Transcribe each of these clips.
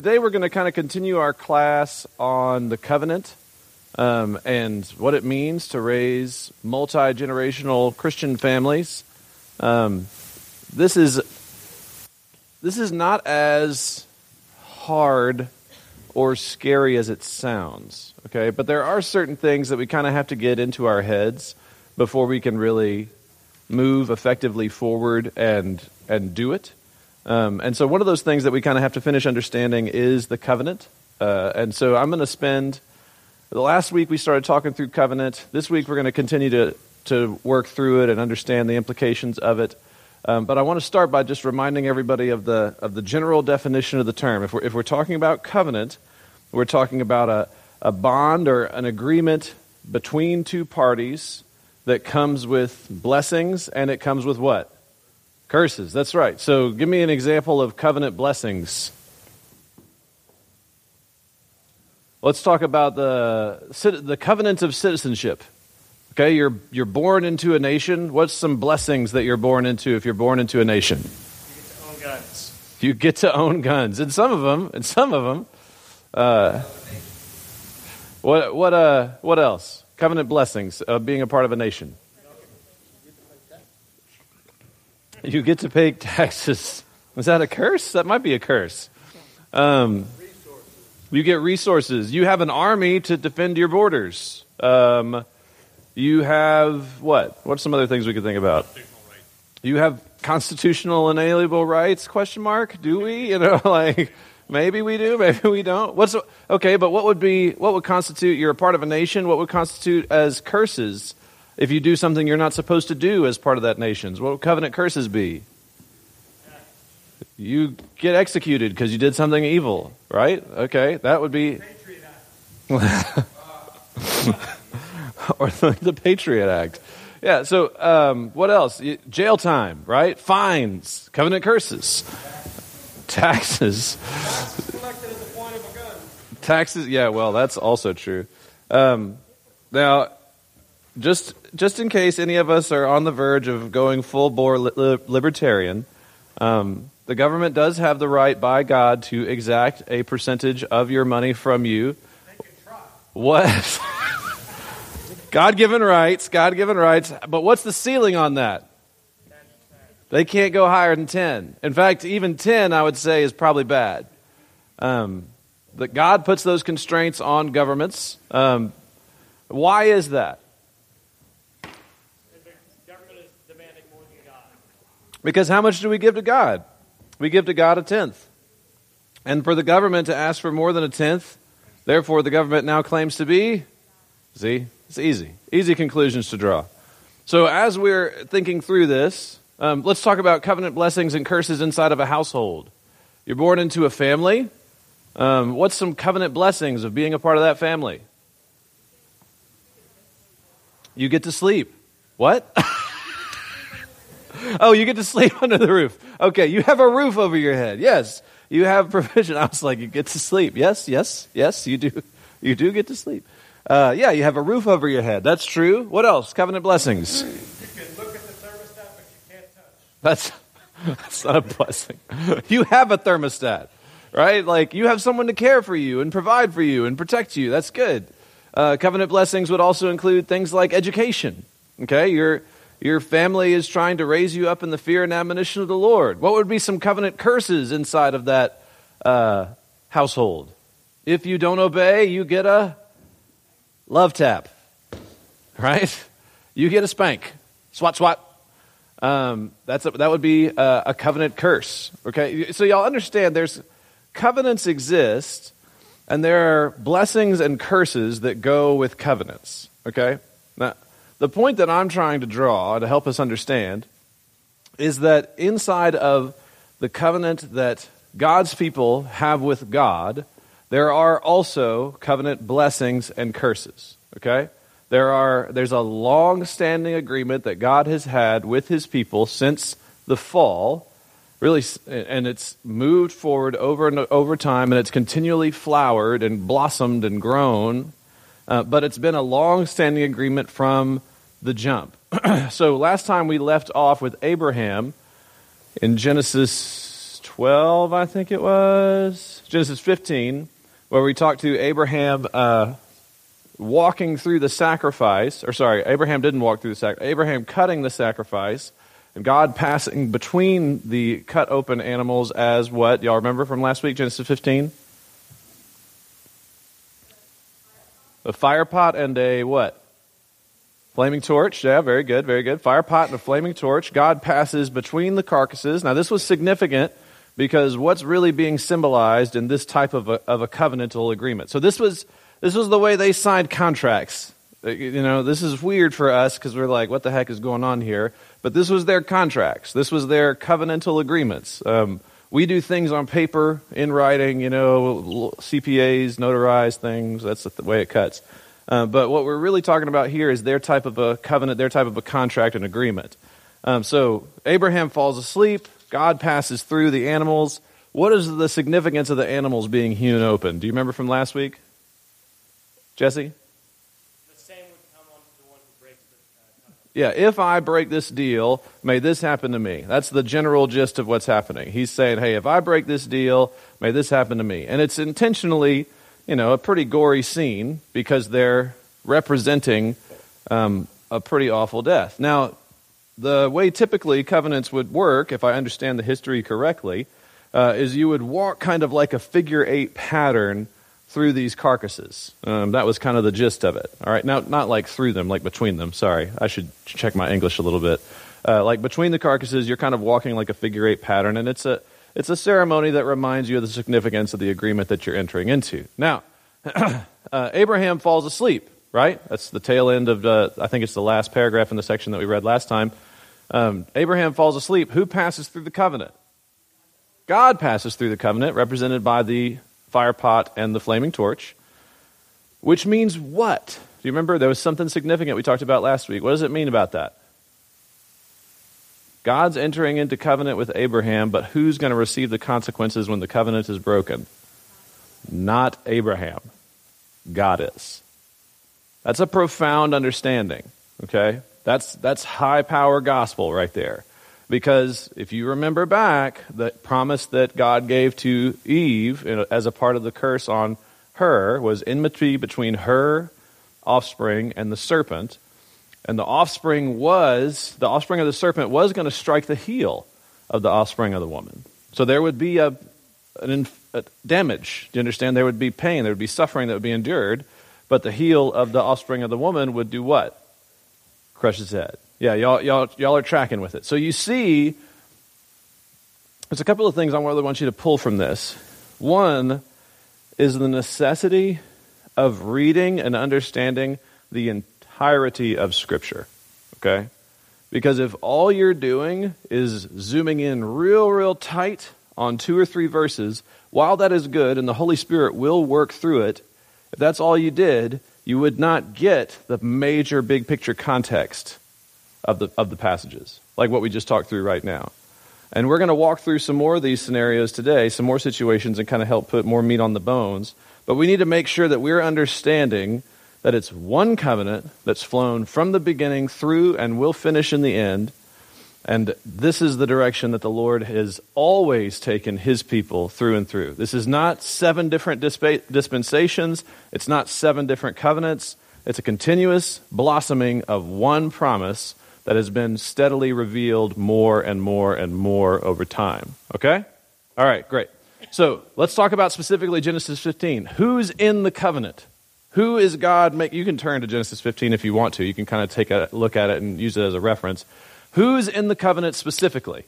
Today we're going to kind of continue our class on the covenant and what it means to raise multi-generational Christian families. This is not as hard or scary as it sounds, okay? But there are certain things that we kind of have to get into our heads before we can really move effectively forward and do it. And so one of those things that we kind of have to finish understanding is the covenant. And so I'm going to spend, the last week we started talking through covenant. This week we're going to continue to work through it and understand the implications of it. But I want to start by just reminding everybody of the general definition of the term. If we're talking about covenant, we're talking about a bond or an agreement between two parties that comes with blessings, and it comes with what? Curses. That's right. So give me an example of covenant blessings. Let's talk about the covenant of citizenship. Okay, you're born into a nation. What's some blessings that you're born into if you're born into a nation? You get to own guns. You get to own guns. And some of them. What else? Covenant blessings of being a part of a nation. You get to pay taxes. Was that a curse? That might be a curse. You get resources. You have an army to defend your borders. You have what? What's some other things we could think about? You have constitutional inalienable rights? Question mark? Do we? Like maybe we do, maybe we don't. Okay? But what would constitute? You're a part of a nation. What would constitute as curses? If you do something you're not supposed to do as part of that nation, what would covenant curses be? You get executed because you did something evil, right? Okay, that would be... or the Patriot Act. Yeah, so what else? Jail time, right? Fines, covenant curses, taxes. Taxes, yeah, well, that's also true. Now... Just in case any of us are on the verge of going full-bore libertarian, the government does have the right by God to exact a percentage of your money from you. They can try. What? God-given rights, but what's the ceiling on that? They can't go higher than 10. In fact, even 10, I would say, is probably bad. That God puts those constraints on governments. Why is that? Because how much do we give to God? We give to God a tenth. And for the government to ask for more than a tenth, therefore the government now claims to be, see, it's easy. Easy conclusions to draw. So as we're thinking through this, let's talk about covenant blessings and curses inside of a household. You're born into a family. What's some covenant blessings of being a part of that family? You get to sleep. What? Oh, you get to sleep under the roof. Okay, you have a roof over your head. Yes, you have provision. I was like, you get to sleep. Yes, you do. You do get to sleep. Yeah, you have a roof over your head. That's true. What else? Covenant blessings. You can look at the thermostat, but you can't touch. That's not a blessing. You have a thermostat, right? Like you have someone to care for you and provide for you and protect you. That's good. Covenant blessings would also include things like education. Okay, Your family is trying to raise you up in the fear and admonition of the Lord. What would be some covenant curses inside of that household? If you don't obey, you get a love tap, right? You get a spank. Swat, swat. That would be a covenant curse, okay? So y'all understand covenants exist, and there are blessings and curses that go with covenants, okay? Now, the point that I'm trying to draw to help us understand is that inside of the covenant that God's people have with God, there are also covenant blessings and curses, okay? There's a long-standing agreement that God has had with his people since the fall, really, and it's moved forward over time, and it's continually flowered and blossomed and grown, but it's been a long-standing agreement from the jump. So last time we left off with Abraham in Genesis 12, I think it was. Genesis 15, where we talked to Abraham walking through the sacrifice. Or sorry, Abraham didn't walk through the sacrifice. Abraham cutting the sacrifice, and God passing between the cut open animals as what? Y'all remember from last week, Genesis 15? A fire pot and a what? Flaming torch. Yeah, very good, very good. Fire pot and a flaming torch. God passes between the carcasses. Now, this was significant because what's really being symbolized in this type of a covenantal agreement? So this was the way they signed contracts. You know, this is weird for us because we're like, what the heck is going on here? But this was their contracts. This was their covenantal agreements. We do things on paper, in writing, you know, CPAs, notarized things. That's the way it cuts. But what we're really talking about here is their type of a covenant, their type of a contract and agreement. So Abraham falls asleep. God passes through the animals. What is the significance of the animals being hewn open? Do you remember from last week? Jesse? The same would come on to the one who breaks the covenant. Yeah, if I break this deal, may this happen to me. That's the general gist of what's happening. He's saying, hey, if I break this deal, may this happen to me. And it's intentionally, you know, a pretty gory scene because they're representing a pretty awful death. Now, the way typically covenants would work, if I understand the history correctly, is you would walk kind of like a figure eight pattern through these carcasses. That was kind of the gist of it. All right, now not like through them, like between them. Sorry, I should check my English a little bit. Like between the carcasses, you're kind of walking like a figure eight pattern, and it's a ceremony that reminds you of the significance of the agreement that you're entering into. Now, Abraham falls asleep, right? That's the tail end of I think it's the last paragraph in the section that we read last time. Abraham falls asleep. Who passes through the covenant? God passes through the covenant, represented by the fire pot and the flaming torch, which means what? Do you remember? There was something significant we talked about last week. What does it mean about that? God's entering into covenant with Abraham, but who's going to receive the consequences when the covenant is broken? Not Abraham. God is. That's a profound understanding, okay? That's high power gospel right there. Because if you remember back, the promise that God gave to Eve as a part of the curse on her was enmity between her offspring and the serpent. And the offspring of the serpent was going to strike the heel of the offspring of the woman. So there would be a damage. Do you understand? There would be pain. There would be suffering that would be endured. But the heel of the offspring of the woman would do what? Crush his head. Yeah, y'all are tracking with it. So you see, there's a couple of things I really want you to pull from this. One is the necessity of reading and understanding the entirety of Scripture, okay? Because if all you're doing is zooming in real tight on 2 or 3 verses, while that is good and the Holy Spirit will work through it, if that's all you did, you would not get the major big picture context of the passages, like what we just talked through right now. And we're going to walk through some more of these scenarios today, some more situations, and kind of help put more meat on the bones. But we need to make sure that we're understanding that it's one covenant that's flown from the beginning through and will finish in the end. And this is the direction that the Lord has always taken his people through and through. This is not 7 different dispensations. It's not 7 different covenants. It's a continuous blossoming of one promise that has been steadily revealed more and more and more over time. Okay? All right, great. So let's talk about specifically Genesis 15. Who's in the covenant? Who is God? You can turn to Genesis 15 if you want to. You can kind of take a look at it and use it as a reference. Who's in the covenant specifically?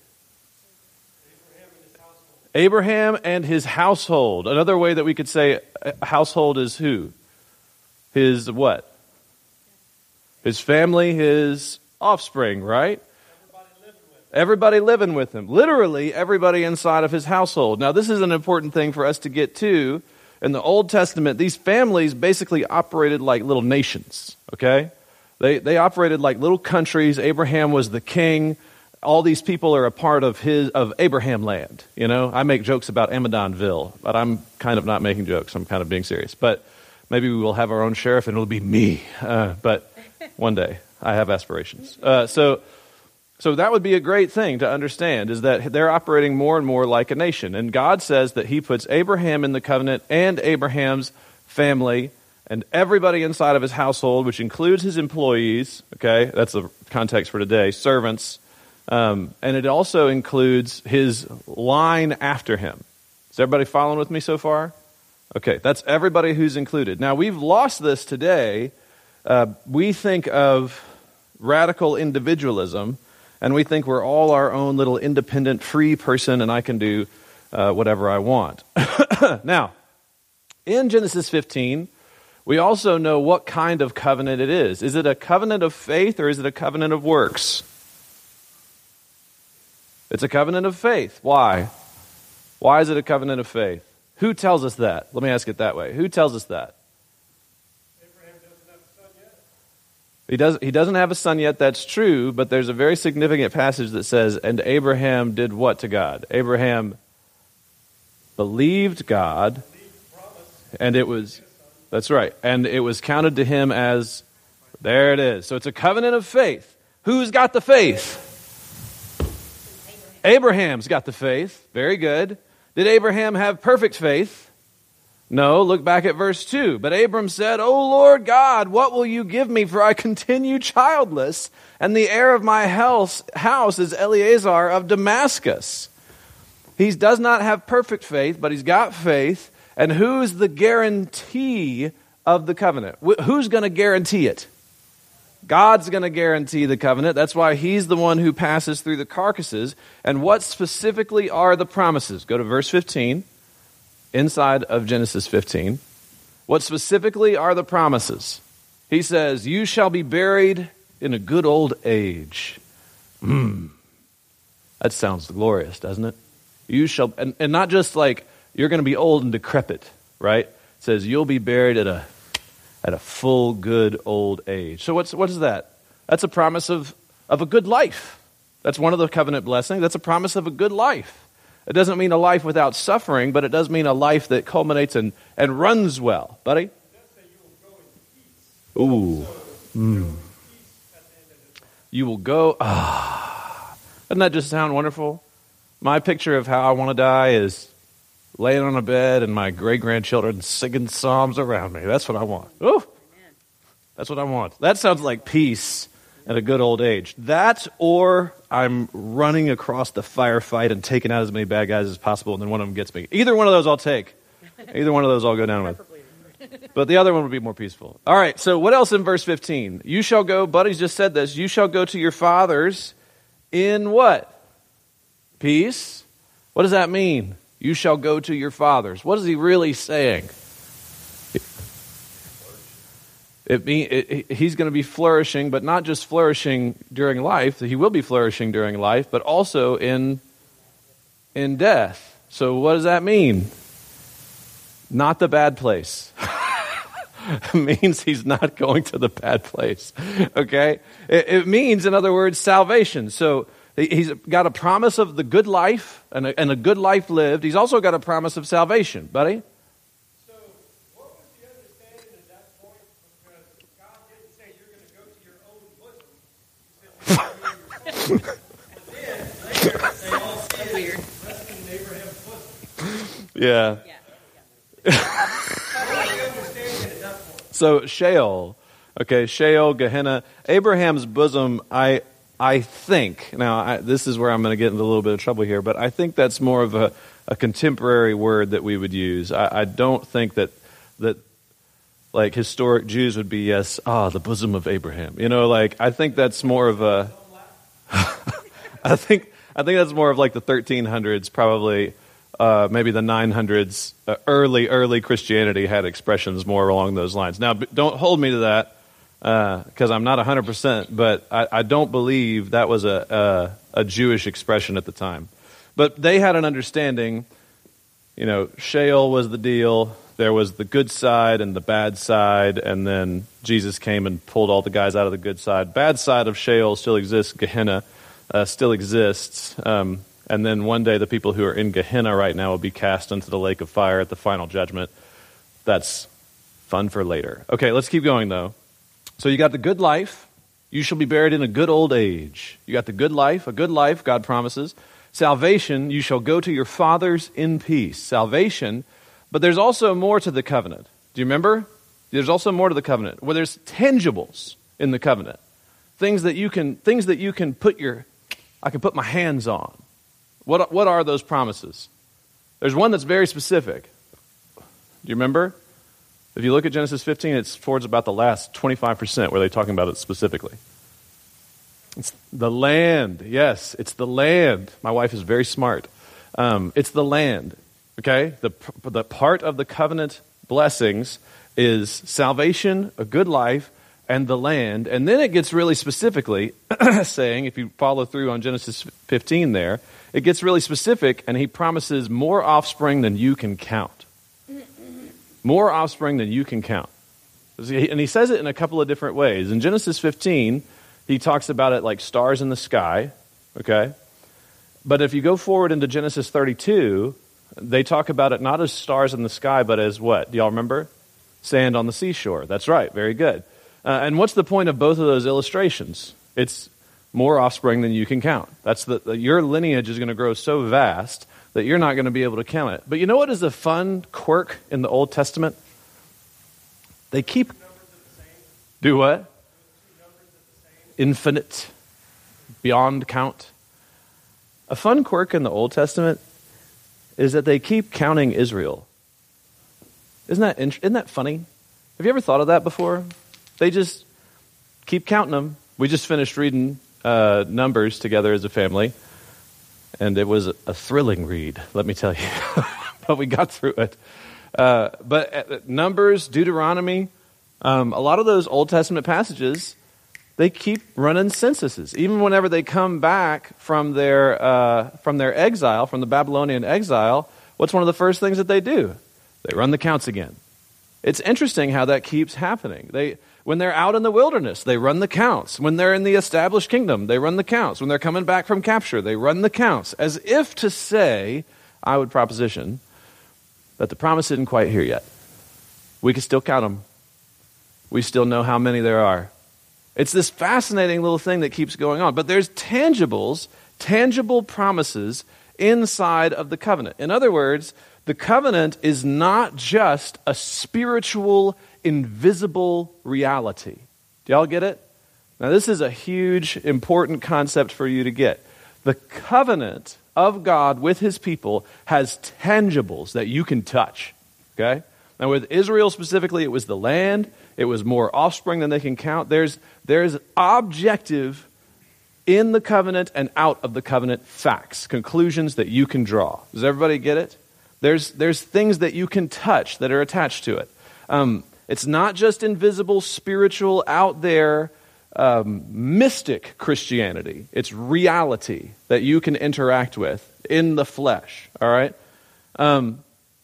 Abraham and his household. Another way that we could say a household is who? His what? His family, his offspring, right? Everybody living with him. Literally, everybody inside of his household. Now, this is an important thing for us to get to. In the Old Testament, these families basically operated like little nations, okay? They operated like little countries. Abraham was the king. All these people are a part of Abraham land, you know? I make jokes about Amazonville, but I'm kind of not making jokes. I'm kind of being serious. But maybe we will have our own sheriff and it'll be me. But one day, I have aspirations. So So that would be a great thing to understand, is that they're operating more and more like a nation. And God says that he puts Abraham in the covenant and Abraham's family and everybody inside of his household, which includes his employees. Okay, that's the context for today, servants. And it also includes his line after him. Is everybody following with me so far? Okay, that's everybody who's included. Now, we've lost this today. We think of radical individualism, and we think we're all our own little independent, free person, and I can do whatever I want. Now, in Genesis 15, we also know what kind of covenant it is. Is it a covenant of faith, or is it a covenant of works? It's a covenant of faith. Why? Why is it a covenant of faith? Who tells us that? Let me ask it that way. Who tells us that? Abraham doesn't have a son yet. He doesn't have a son yet, that's true, but there's a very significant passage that says, and Abraham did what to God? Abraham believed God, and it was, that's right, and it was counted to him as, there it is. So it's a covenant of faith. Who's got the faith? Abraham's got the faith. Very good. Did Abraham have perfect faith? No. Look back at verse 2. But Abram said, O Lord God, what will you give me? For I continue childless, and the heir of my house is Eliezer of Damascus. He does not have perfect faith, but he's got faith. And who's the guarantee of the covenant? Who's going to guarantee it? God's going to guarantee the covenant. That's why he's the one who passes through the carcasses. And what specifically are the promises? Go to verse 15, inside of Genesis 15. What specifically are the promises? He says, you shall be buried in a good old age. That sounds glorious, doesn't it? You shall, and not just like you're going to be old and decrepit, right? It says you'll be buried at a full, good old age. So what is that? That's a promise of a good life. That's one of the covenant blessings. That's a promise of a good life. It doesn't mean a life without suffering, but it does mean a life that culminates and runs well. Buddy? It does say you will go in peace. Ooh. So you will be peace at the end of his life. You will go. Doesn't that just sound wonderful? My picture of how I want to die is laying on a bed and my great-grandchildren singing psalms around me. That's what I want. Ooh. That's what I want. That sounds like peace at a good old age. That, or I'm running across the firefight and taking out as many bad guys as possible, and then one of them gets me. Either one of those I'll take. Either one of those I'll go down with. But the other one would be more peaceful. All right, so what else in verse 15? You shall go, Buddy's just said this, you shall go to your fathers in what? Peace? What does that mean? You shall go to your fathers. What is he really saying? He's going to be flourishing, but not just flourishing during life. He will be flourishing during life, but also in death. So what does that mean? Not the bad place. It means he's not going to the bad place. Okay? It means, in other words, salvation. So he's got a promise of the good life and a good life lived. He's also got a promise of salvation. Buddy? So what was the understanding at that point? Because God didn't say you're going to go to your own bosom. He said you're going to go to your bosom. And then later they all say weird. Resting in Abraham's bosom. Yeah. So Sheol, okay, Sheol, Gehenna, Abraham's bosom, I think, now this is where I'm going to get into a little bit of trouble here, but I think that's more of a contemporary word that we would use. I don't think that like historic Jews would be, yes, the bosom of Abraham. You know, like, I think that's more of a, I think that's more of like the 1300s, probably. Maybe the 900s, early Christianity had expressions more along those lines. Now, don't hold me to that because I'm not 100%, but I don't believe that was a Jewish expression at the time. But they had an understanding, you know, Sheol was the deal. There was the good side and the bad side, and then Jesus came and pulled all the guys out of the good side. Bad side of Sheol still exists. Gehenna still exists. And then one day the people who are in Gehenna right now will be cast into the lake of fire at the final judgment. That's fun for later. Okay, let's keep going though. So you got the good life. You shall be buried in a good old age. You got the good life, a good life, God promises. Salvation, you shall go to your fathers in peace. Salvation, but there's also more to the covenant. Do you remember? There's also more to the covenant, where there's tangibles in the covenant. Things that you can I can put my hands on. What are those promises? There's one that's very specific. Do you remember? If you look at Genesis 15, it's towards about the last 25% where they're talking about it specifically. It's the land. Yes, it's the land. My wife is very smart. It's the land. Okay? The part of the covenant blessings is salvation, a good life, and the land. And then it gets really specifically saying, if you follow through on Genesis 15 there, it gets really specific, and he promises more offspring than you can count. More offspring than you can count. And he says it in a couple of different ways. In Genesis 15, he talks about it like stars in the sky, okay? But if you go forward into Genesis 32, they talk about it not as stars in the sky, but as what? Do y'all remember? Sand on the seashore. That's right. Very good. And what's the point of both of those illustrations? It's more offspring than you can count. That's your lineage is going to grow so vast that you're not going to be able to count it. But you know what is a fun quirk in the Old Testament? They keep... Do what? Infinite. Beyond count. A fun quirk in the Old Testament is that they keep counting Israel. Isn't that funny? Have you ever thought of that before? They just keep counting them. We just finished reading Numbers together as a family, and it was a thrilling read, let me tell you. But we got through it. But Numbers, Deuteronomy, a lot of those Old Testament passages, they keep running censuses. Even whenever they come back from their exile, from the Babylonian exile, what's one of the first things that they do? They run the counts again. It's interesting how that keeps happening. When they're out in the wilderness, they run the counts. When they're in the established kingdom, they run the counts. When they're coming back from capture, they run the counts. As if to say, I would proposition, that the promise isn't quite here yet. We can still count them. We still know how many there are. It's this fascinating little thing that keeps going on. But there's tangible promises inside of the covenant. In other words, the covenant is not just a spiritual, invisible reality. Do y'all get it? Now, this is a huge, important concept for you to get. The covenant of God with his people has tangibles that you can touch. Okay? Now, with Israel specifically, it was the land. It was more offspring than they can count. There's objective in the covenant and out of the covenant facts, conclusions that you can draw. Does everybody get it? There's things that you can touch that are attached to it. It's not just invisible, spiritual, out there, mystic Christianity. It's reality that you can interact with in the flesh. All right? So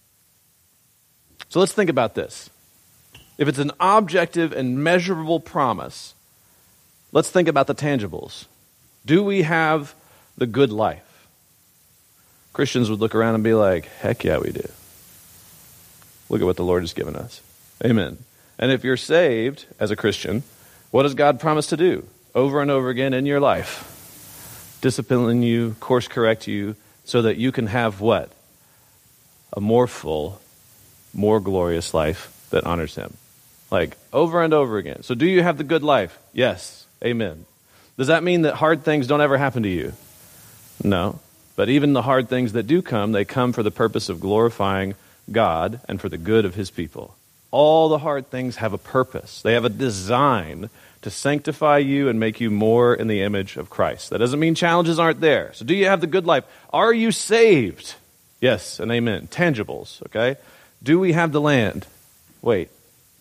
let's think about this. If it's an objective and measurable promise, let's think about the tangibles. Do we have the good life? Christians would look around and be like, heck yeah, we do. Look at what the Lord has given us. Amen. And if you're saved as a Christian, what does God promise to do over and over again in your life? Discipline you, course correct you, so that you can have what? A more full, more glorious life that honors him. Like over and over again. So do you have the good life? Yes. Amen. Does that mean that hard things don't ever happen to you? No. But even the hard things that do come, they come for the purpose of glorifying God and for the good of his people. All the hard things have a purpose. They have a design to sanctify you and make you more in the image of Christ. That doesn't mean challenges aren't there. So do you have the good life? Are you saved? Yes and amen. Tangibles, okay? Do we have the land? Wait.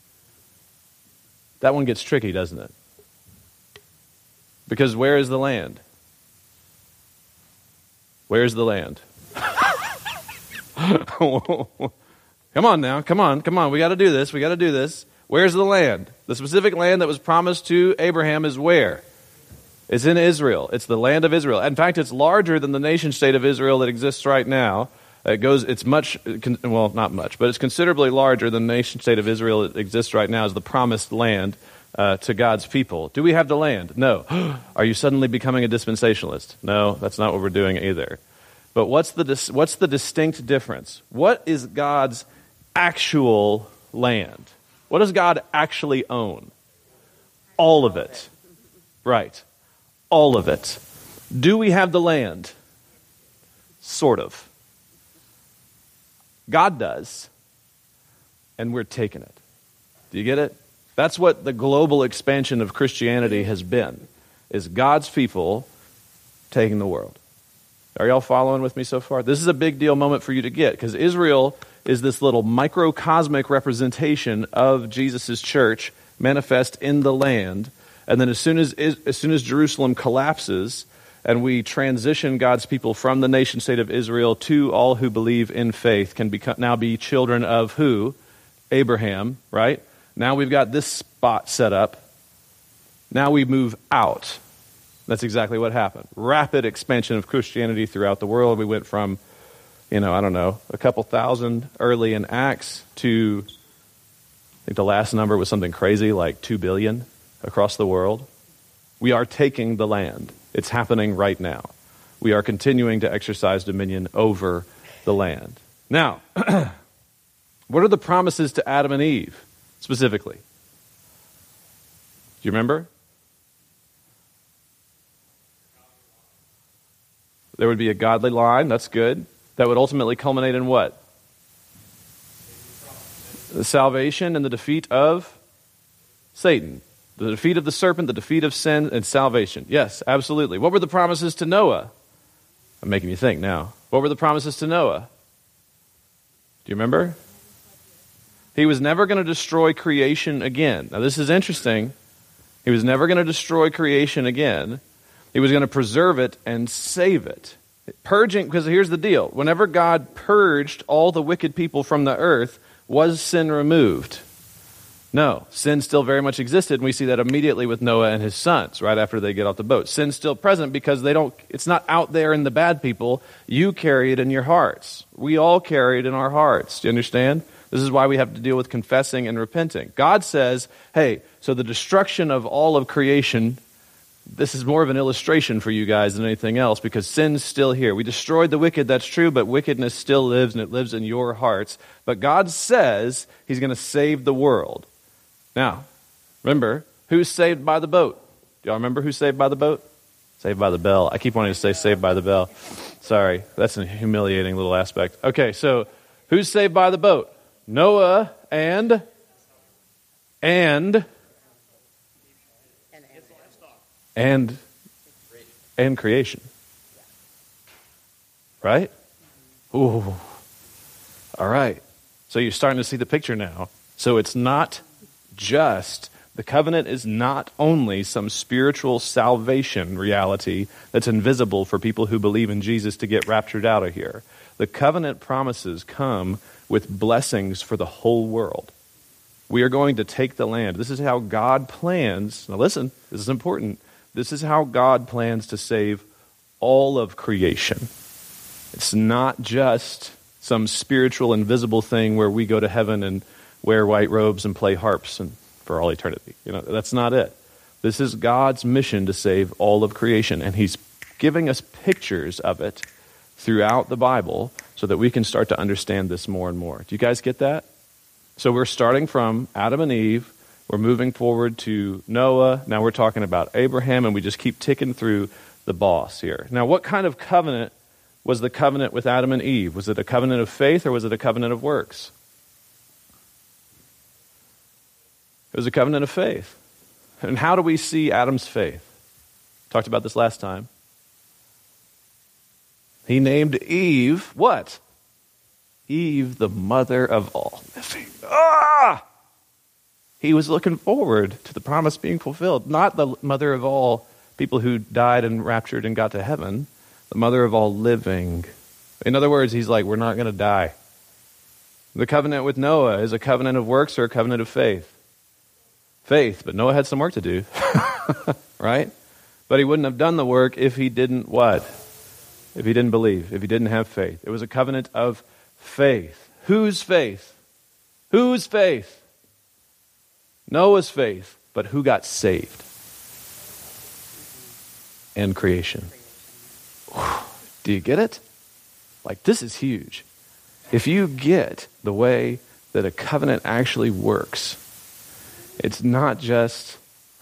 That one gets tricky, doesn't it? Because where is the land? Where's the land? Come on now. Come on. We got to do this. Where's the land? The specific land that was promised to Abraham is where? It's in Israel. It's the land of Israel. In fact, it's larger than the nation state of Israel that exists right now. It's much, well, not much, but it's considerably larger than the nation state of Israel that exists right now as the promised land to God's people. Do we have the land? No. Are you suddenly becoming a dispensationalist? No, that's not what we're doing either. But what's the distinct difference? What is God's actual land? What does God actually own? All of it. Right. All of it. Do we have the land? Sort of. God does. And we're taking it. Do you get it? That's what the global expansion of Christianity has been, is God's people taking the world. Are y'all following with me so far? This is a big deal moment for you to get, because Israel is this little microcosmic representation of Jesus' church manifest in the land. And then as soon as Jerusalem collapses and we transition God's people from the nation state of Israel to all who believe in faith can now be children of who? Abraham, right? Now we've got this spot set up. Now we move out. That's exactly what happened. Rapid expansion of Christianity throughout the world. We went from, a couple thousand early in Acts to, I think the last number was something crazy like 2 billion across the world. We are taking the land. It's happening right now. We are continuing to exercise dominion over the land. Now, what are the promises to Adam and Eve specifically? Do you remember? There would be a godly line, that's good. That would ultimately culminate in what? The salvation and the defeat of Satan. The defeat of the serpent, the defeat of sin, and salvation. Yes, absolutely. What were the promises to Noah? I'm making you think now. What were the promises to Noah? Do you remember? He was never going to destroy creation again. Now this is interesting. He was never going to destroy creation again. He was going to preserve it and save it. Purging, because here's the deal. Whenever God purged all the wicked people from the earth, was sin removed? No. Sin still very much existed, and we see that immediately with Noah and his sons, right after they get off the boat. Sin's still present because it's not out there in the bad people. You carry it in your hearts. We all carry it in our hearts. Do you understand? This is why we have to deal with confessing and repenting. God says, hey, so the destruction of all of creation, this is more of an illustration for you guys than anything else, because sin's still here. We destroyed the wicked, that's true, but wickedness still lives, and it lives in your hearts. But God says he's going to save the world. Now, remember, who's saved by the boat? Do y'all remember who's saved by the boat? Saved by the bell. I keep wanting to say saved by the bell. Sorry, that's a humiliating little aspect. Okay, so who's saved by the boat? Noah and creation. Right? Ooh. All right. So you're starting to see the picture now. So it's not just, the covenant is not only some spiritual salvation reality that's invisible for people who believe in Jesus to get raptured out of here. The covenant promises come with blessings for the whole world. We are going to take the land. This is how God plans. Now listen, this is important. This is how God plans to save all of creation. It's not just some spiritual, invisible thing where we go to heaven and wear white robes and play harps and for all eternity. That's not it. This is God's mission to save all of creation, and he's giving us pictures of it throughout the Bible so that we can start to understand this more and more. Do you guys get that? So we're starting from Adam and Eve. We're moving forward to Noah. Now we're talking about Abraham, and we just keep ticking through the boss here. Now, what kind of covenant was the covenant with Adam and Eve? Was it a covenant of faith, or was it a covenant of works? It was a covenant of faith. And how do we see Adam's faith? Talked about this last time. He named Eve, what? Eve, the mother of all living. He was looking forward to the promise being fulfilled. Not the mother of all people who died and raptured and got to heaven. The mother of all living. In other words, he's like, we're not going to die. The covenant with Noah is a covenant of works or a covenant of faith? Faith, but Noah had some work to do. Right? But he wouldn't have done the work if he didn't what? if he didn't believe, if he didn't have faith. It was a covenant of faith. Whose faith? Whose faith? Noah's faith. But who got saved? And creation. Whew. Do you get it? Like, this is huge. If you get the way that a covenant actually works, it's not just,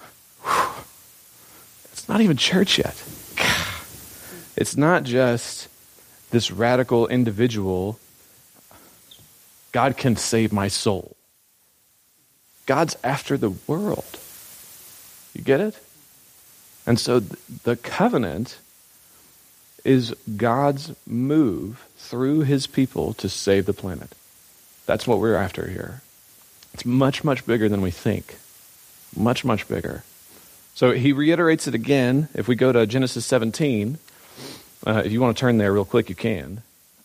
it's not even church yet. It's not just this radical individual, God can save my soul. God's after the world. You get it? And so the covenant is God's move through his people to save the planet. That's what we're after here. It's much, much bigger than we think. Much, much bigger. So he reiterates it again. If we go to Genesis 17, if you want to turn there real quick, you can.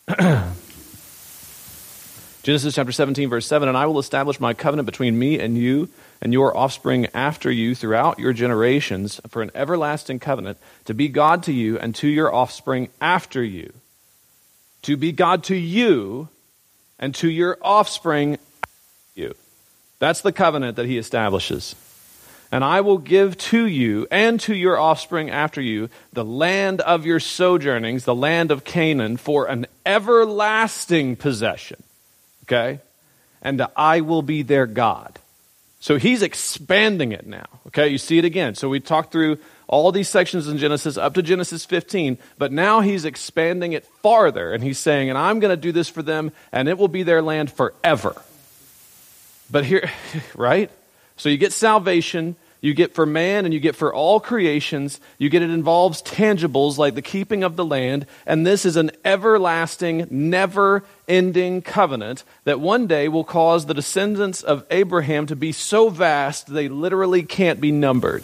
Genesis chapter 17, verse 7, "And I will establish my covenant between me and you and your offspring after you throughout your generations for an everlasting covenant, to be God to you and to your offspring after you." To be God to you and to your offspring after you. That's the covenant that he establishes. "And I will give to you and to your offspring after you the land of your sojournings, the land of Canaan, for an everlasting possession." Okay? "And I will be their God." So he's expanding it now. Okay? You see it again. So we talked through all these sections in Genesis up to Genesis 15, but now he's expanding it farther, and he's saying, "And I'm going to do this for them, and it will be their land forever." But here, right? So you get salvation, you get for man, and you get for all creations. You get it involves tangibles like the keeping of the land, and this is an everlasting, never-ending covenant that one day will cause the descendants of Abraham to be so vast they literally can't be numbered.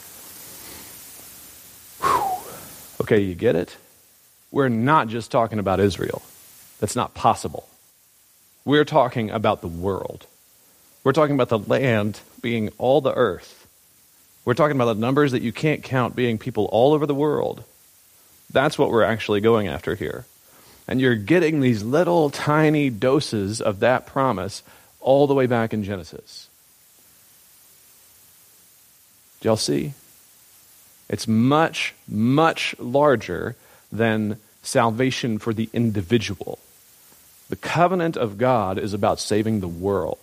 Whew. Okay, you get it? We're not just talking about Israel. That's not possible. We're talking about the world. We're talking about the land being all the earth. We're talking about the numbers that you can't count being people all over the world. That's what we're actually going after here. And you're getting these little tiny doses of that promise all the way back in Genesis. Do y'all see? It's much, much larger than salvation for the individual. The covenant of God is about saving the world.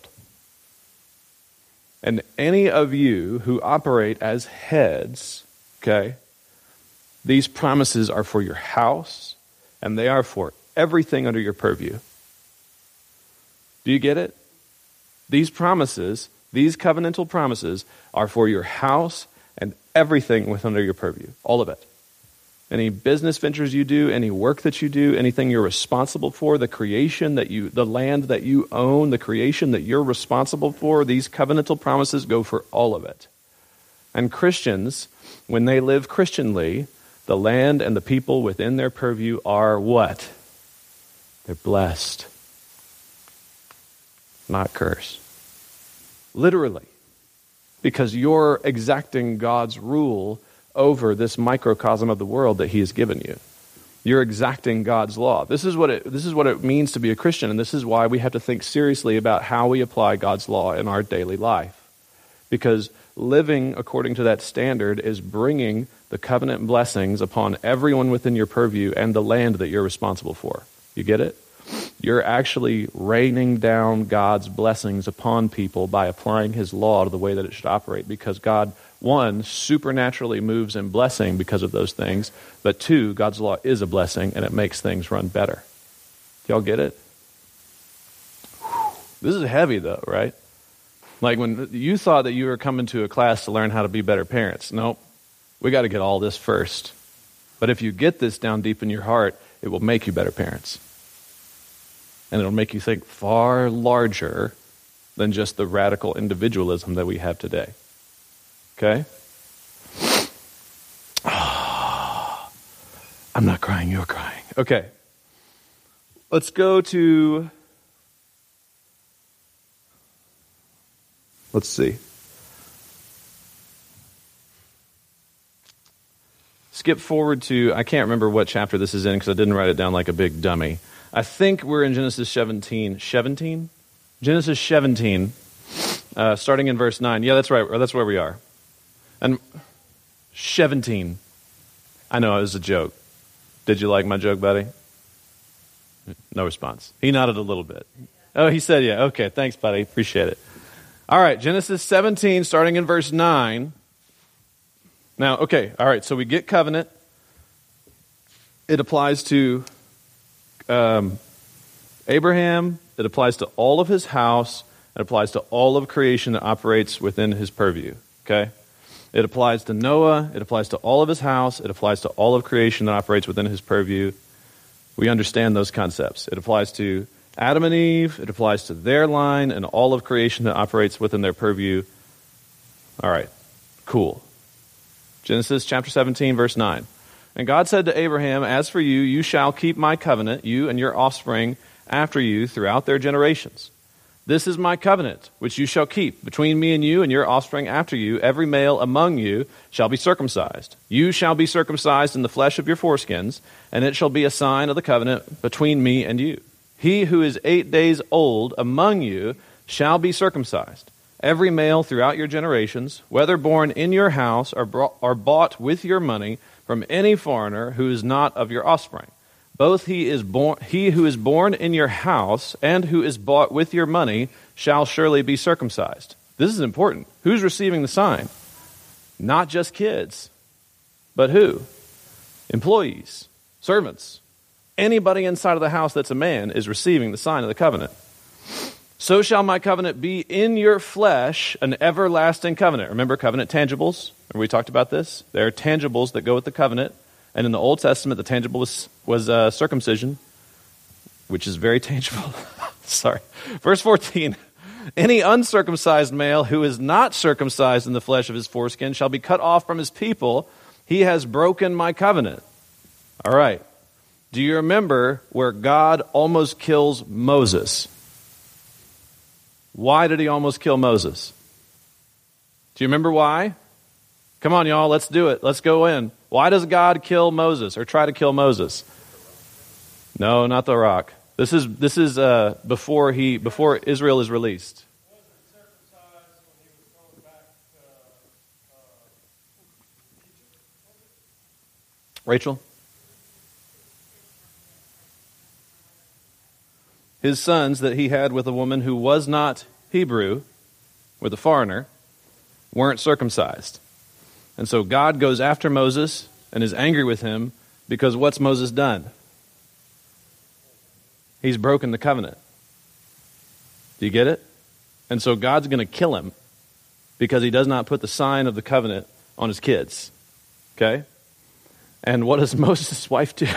And any of you who operate as heads, okay, these promises are for your house, and they are for everything under your purview. Do you get it? These promises, these covenantal promises, are for your house and everything within under your purview. All of it. Any business ventures you do, any work that you do, anything you're responsible for, the creation that you, the land that you own, the creation that you're responsible for, these covenantal promises go for all of it. And Christians, when they live Christianly, the land and the people within their purview are what? They're blessed, not cursed. Literally. Because you're exacting God's rule over this microcosm of the world that he has given you. You're exacting God's law. This is what it means to be a Christian, and this is why we have to think seriously about how we apply God's law in our daily life. Because living according to that standard is bringing the covenant blessings upon everyone within your purview and the land that you're responsible for. You get it? You're actually raining down God's blessings upon people by applying his law to the way that it should operate, because God, one, supernaturally moves in blessing because of those things, but two, God's law is a blessing and it makes things run better. Y'all get it? This is heavy though, right? Like when you thought that you were coming to a class to learn how to be better parents. Nope. We got to get all this first. But if you get this down deep in your heart, it will make you better parents. And it'll make you think far larger than just the radical individualism that we have today. Okay? I'm not crying, you're crying. Okay. Let's go to... Let's see. skip forward to, I can't remember what chapter this is in because I didn't write it down like a big dummy. I think we're in Genesis 17. Genesis 17, starting in verse 9. Yeah, that's right. That's where we are. And 17. I know, it was a joke. Did you like my joke, buddy? No response. He nodded a little bit. Oh, he said, yeah. Okay, thanks, buddy. Appreciate it. All right, Genesis 17, starting in verse 9. Now, okay, all right, so we get covenant. It applies to Abraham. It applies to all of his house. It applies to all of creation that operates within his purview, okay? It applies to Noah. It applies to all of his house. It applies to all of creation that operates within his purview. We understand those concepts. It applies to Adam and Eve. It applies to their line and all of creation that operates within their purview. All right, cool. Genesis chapter 17, verse 9. And God said to Abraham, "As for you, you shall keep my covenant, you and your offspring after you throughout their generations. This is my covenant, which you shall keep between me and you and your offspring after you. Every male among you shall be circumcised. You shall be circumcised in the flesh of your foreskins, and it shall be a sign of the covenant between me and you. He who is 8 days old among you shall be circumcised. Every male throughout your generations, whether born in your house or bought with your money from any foreigner who is not of your offspring. Both he who is born in your house and who is bought with your money shall surely be circumcised." This is important. Who's receiving the sign? Not just kids, but who? Employees, servants. Anybody inside of the house that's a man is receiving the sign of the covenant. "So shall my covenant be in your flesh, an everlasting covenant." Remember covenant tangibles? Remember we talked about this? There are tangibles that go with the covenant. And in the Old Testament, the tangible was circumcision, which is very tangible. Sorry. Verse 14. "Any uncircumcised male who is not circumcised in the flesh of his foreskin shall be cut off from his people. He has broken my covenant." All right. Do you remember where God almost kills Moses? Why did he almost kill Moses? Do you remember why? Come on, y'all, let's do it. Let's go in. Why does God kill Moses or try to kill Moses? No, not the rock. This is before Israel is released. Rachel? His sons that he had with a woman who was not Hebrew, with a foreigner, weren't circumcised. And so God goes after Moses and is angry with him because what's Moses done? He's broken the covenant. Do you get it? And so God's going to kill him because he does not put the sign of the covenant on his kids. Okay? And what does Moses' wife do?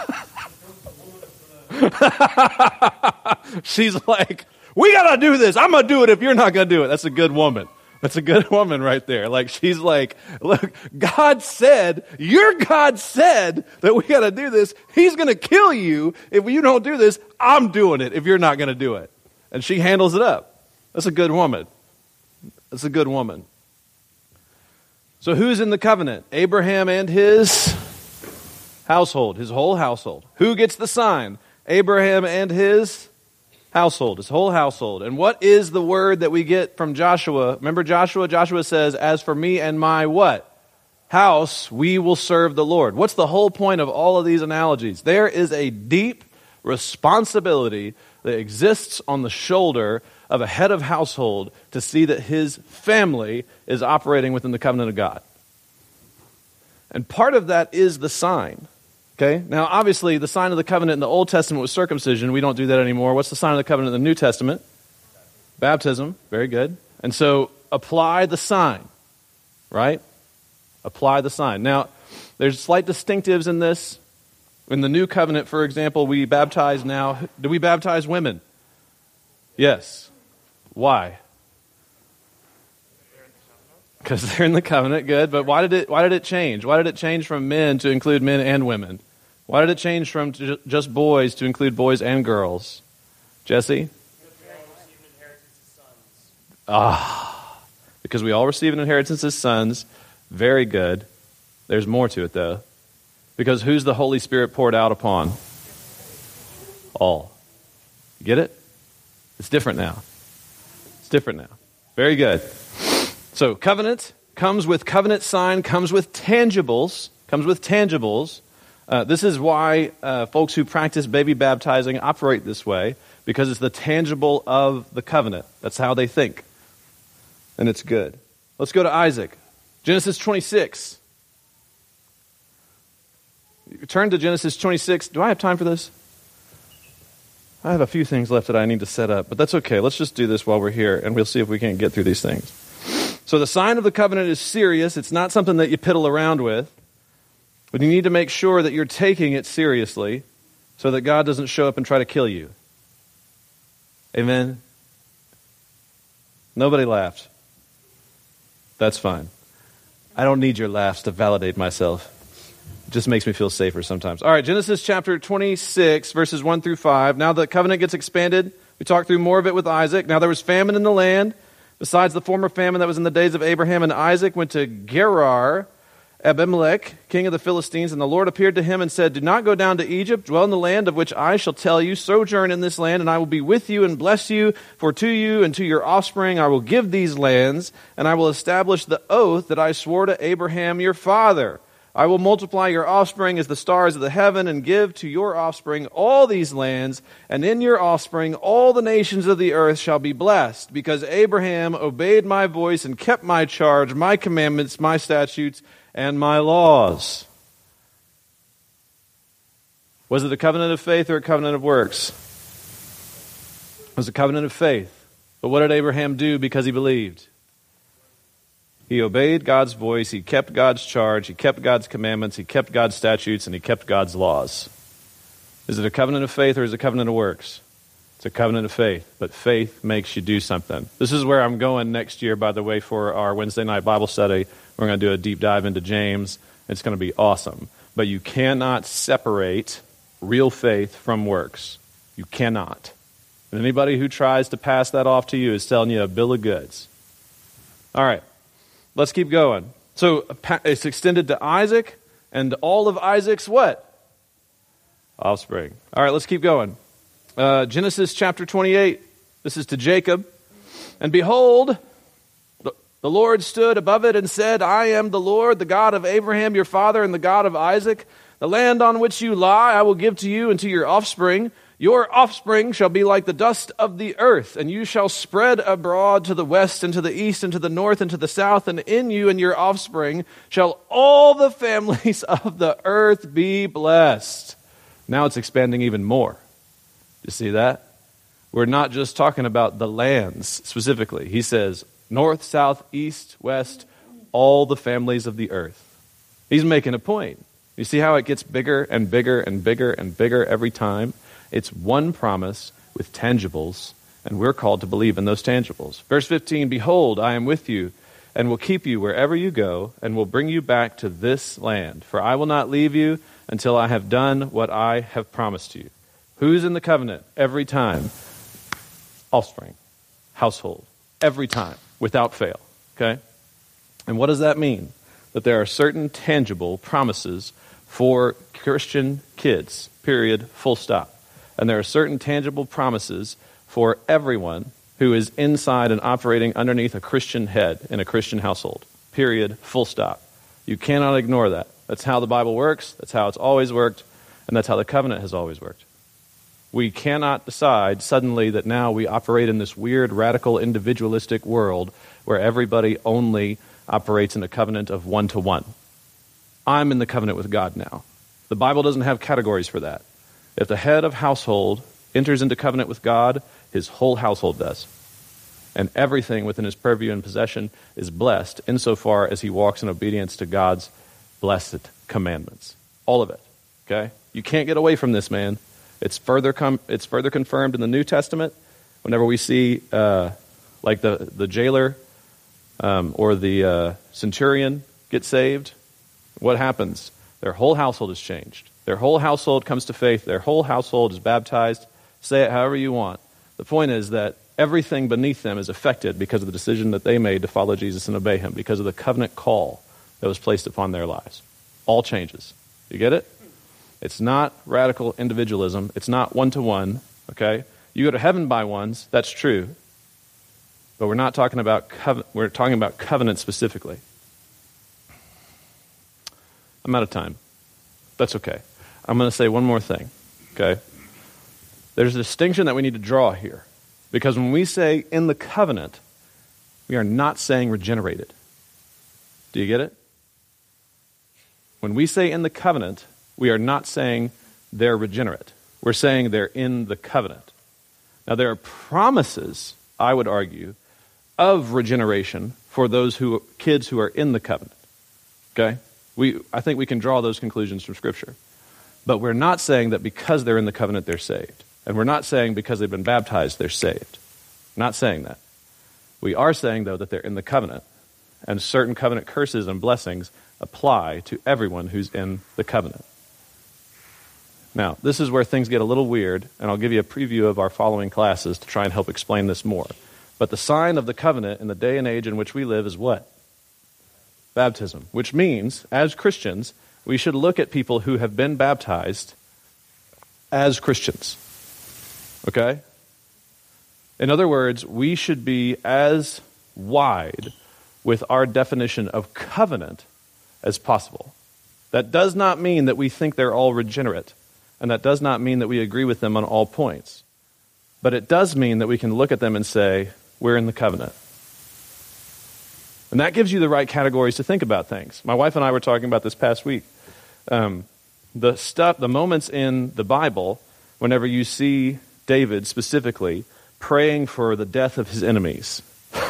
She's like, "We got to do this. I'm going to do it if you're not going to do it." That's a good woman. That's a good woman right there. Like, she's like, "Look, your God said that we got to do this. He's going to kill you if you don't do this. I'm doing it if you're not going to do it." And she handles it up. That's a good woman. That's a good woman. So who's in the covenant? Abraham and his household, his whole household. Who gets the sign? Abraham and his household, his whole household. And what is the word that we get from Joshua? Remember Joshua? Joshua says, "As for me and my" what? "House, we will serve the Lord." What's the whole point of all of these analogies? There is a deep responsibility that exists on the shoulder of a head of household to see that his family is operating within the covenant of God. And part of that is the sign. Okay? Now, obviously, the sign of the covenant in the Old Testament was circumcision. We don't do that anymore. What's the sign of the covenant in the New Testament? Baptism. Very good. And so, apply the sign. Right? Apply the sign. Now, there's slight distinctives in this. In the New Covenant, for example, we baptize now. Do we baptize women? Yes. Why? Because they're in the covenant. Good. But why did it change? Why did it change from men to include men and women? Why did it change from just boys to include boys and girls? Jesse? Because we all receive an inheritance as sons. Very good. There's more to it, though. Because who's the Holy Spirit poured out upon? All. You get it? It's different now. It's different now. Very good. So covenant comes with covenant sign, comes with tangibles, This is why folks who practice baby baptizing operate this way, because it's the tangible of the covenant. That's how they think. And it's good. Let's go to Isaac. Genesis 26. Turn to Genesis 26. Do I have time for this? I have a few things left that I need to set up, but that's okay. Let's just do this while we're here, and we'll see if we can get through these things. So the sign of the covenant is serious. It's not something that you piddle around with, but you need to make sure that you're taking it seriously so that God doesn't show up and try to kill you. Amen? Nobody laughed. That's fine. I don't need your laughs to validate myself. It just makes me feel safer sometimes. All right, Genesis chapter 26, verses 1 through 5. Now the covenant gets expanded. We talked through more of it with Isaac. Now there was famine in the land, besides the former famine that was in the days of Abraham. And Isaac went to Gerar, Abimelech, king of the Philistines. And the Lord appeared to him and said, do not go down to Egypt. Dwell in the land of which I shall tell you. Sojourn in this land, and I will be with you and bless you. For to you and to your offspring I will give these lands, and I will establish the oath that I swore to Abraham your father. I will multiply your offspring as the stars of the heaven, and give to your offspring all these lands, and in your offspring all the nations of the earth shall be blessed, because Abraham obeyed my voice and kept my charge, my commandments, my statutes, and my laws. Was it a covenant of faith or a covenant of works? It was a covenant of faith. But what did Abraham do because he believed? He obeyed God's voice, he kept God's charge, he kept God's commandments, he kept God's statutes, and he kept God's laws. Is it a covenant of faith or is it a covenant of works? It's a covenant of faith, but faith makes you do something. This is where I'm going next year, by the way, for our Wednesday night Bible study. We're going to do a deep dive into James. It's going to be awesome. But you cannot separate real faith from works. You cannot. And anybody who tries to pass that off to you is telling you a bill of goods. All right. Let's keep going. So it's extended to Isaac and all of Isaac's what? Offspring. All right, let's keep going. Genesis chapter 28. This is to Jacob. And behold, the Lord stood above it and said, I am the Lord, the God of Abraham your father and the God of Isaac. The land on which you lie I will give to you and to your offspring. Your offspring shall be like the dust of the earth, and you shall spread abroad to the west and to the east and to the north and to the south, and in you and your offspring shall all the families of the earth be blessed. Now it's expanding even more. You see that? We're not just talking about the lands specifically. He says north, south, east, west, all the families of the earth. He's making a point. You see how it gets bigger and bigger and bigger and bigger every time? It's one promise with tangibles, and we're called to believe in those tangibles. Verse 15, behold, I am with you, and will keep you wherever you go, and will bring you back to this land. For I will not leave you until I have done what I have promised you. Who's in the covenant? Every time. Offspring. Household. Every time. Without fail. Okay? And what does that mean? That there are certain tangible promises for Christian kids. Period. Full stop. And there are certain tangible promises for everyone who is inside and operating underneath a Christian head in a Christian household. Period. Full stop. You cannot ignore that. That's how the Bible works. That's how it's always worked. And that's how the covenant has always worked. We cannot decide suddenly that now we operate in this weird, radical, individualistic world where everybody only operates in a covenant of one-to-one. I'm in the covenant with God now. The Bible doesn't have categories for that. If the head of household enters into covenant with God, his whole household does. And everything within his purview and possession is blessed insofar as he walks in obedience to God's blessed commandments. All of it. Okay? You can't get away from this, man. It's further confirmed in the New Testament. Whenever we see like the jailer or the centurion get saved, what happens? Their whole household is changed. Their whole household comes to faith. Their whole household is baptized. Say it however you want. The point is that everything beneath them is affected because of the decision that they made to follow Jesus and obey him, because of the covenant call that was placed upon their lives. All changes. You get it? It's not radical individualism. It's not one-to-one, okay? You go to heaven by ones, that's true. But we're not talking about we're talking about covenant specifically. I'm out of time. That's okay. I'm going to say one more thing, okay? There's a distinction that we need to draw here. Because when we say in the covenant, we are not saying regenerated. Do you get it? When we say in the covenant, we are not saying they're regenerate. We're saying they're in the covenant. Now, there are promises, I would argue, of regeneration for those kids who are in the covenant. Okay? I think we can draw those conclusions from Scripture. But we're not saying that because they're in the covenant, they're saved. And we're not saying because they've been baptized, they're saved. Not saying that. We are saying, though, that they're in the covenant. And certain covenant curses and blessings apply to everyone who's in the covenant. Now, this is where things get a little weird, and I'll give you a preview of our following classes to try and help explain this more. But the sign of the covenant in the day and age in which we live is what? Baptism. Which means, as Christians, we should look at people who have been baptized as Christians. Okay? In other words, we should be as wide with our definition of covenant as possible. That does not mean that we think they're all regenerate, and that does not mean that we agree with them on all points. But it does mean that we can look at them and say, we're in the covenant. And that gives you the right categories to think about things. My wife and I were talking about this past week. The moments in the Bible, whenever you see David specifically praying for the death of his enemies.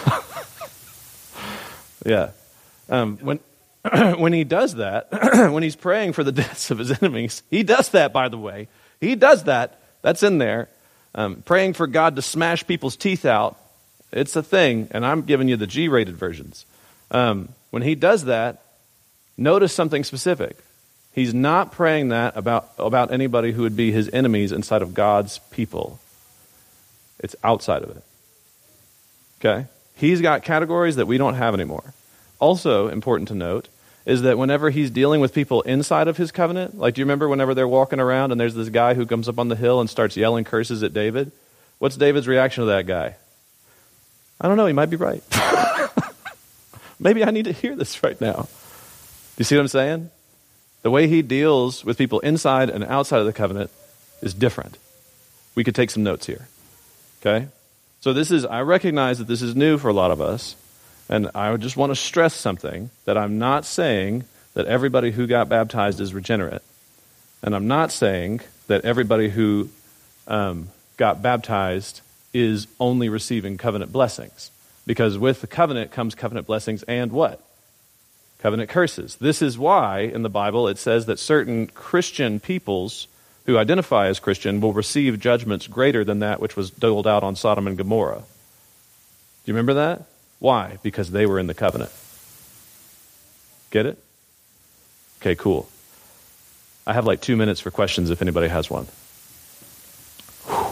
Yeah. When he does that, when he's praying for the deaths of his enemies, he does that, by the way. He does that. That's in there. Praying for God to smash people's teeth out. It's a thing, and I'm giving you the G-rated versions. When he does that, notice something specific. He's not praying that about anybody who would be his enemies inside of God's people. It's outside of it. Okay? He's got categories that we don't have anymore. Also, important to note, is that whenever he's dealing with people inside of his covenant, like do you remember whenever they're walking around and there's this guy who comes up on the hill and starts yelling curses at David? What's David's reaction to that guy? I don't know, he might be right. Maybe I need to hear this right now. Do you see what I'm saying? The way he deals with people inside and outside of the covenant is different. We could take some notes here. Okay? So I recognize that this is new for a lot of us, and I just want to stress something, that I'm not saying that everybody who got baptized is regenerate. And I'm not saying that everybody who got baptized is only receiving covenant blessings. Because with the covenant comes covenant blessings and what? Covenant curses. This is why in the Bible it says that certain Christian peoples who identify as Christian will receive judgments greater than that which was doled out on Sodom and Gomorrah. Do you remember that? Why? Because they were in the covenant. Get it? Okay, cool. I have like 2 minutes for questions if anybody has one. Whew.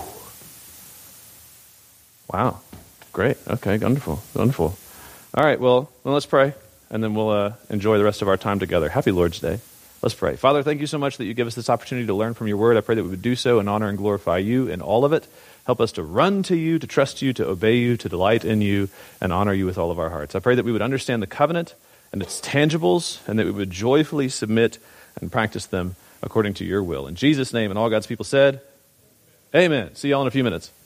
Wow. Great. Okay, wonderful. Wonderful. All right, well, let's pray, and then we'll enjoy the rest of our time together. Happy Lord's Day. Let's pray. Father, thank you so much that you give us this opportunity to learn from your word. I pray that we would do so and honor and glorify you in all of it. Help us to run to you, to trust you, to obey you, to delight in you, and honor you with all of our hearts. I pray that we would understand the covenant and its tangibles, and that we would joyfully submit and practice them according to your will. In Jesus' name, and all God's people said, amen. See y'all in a few minutes.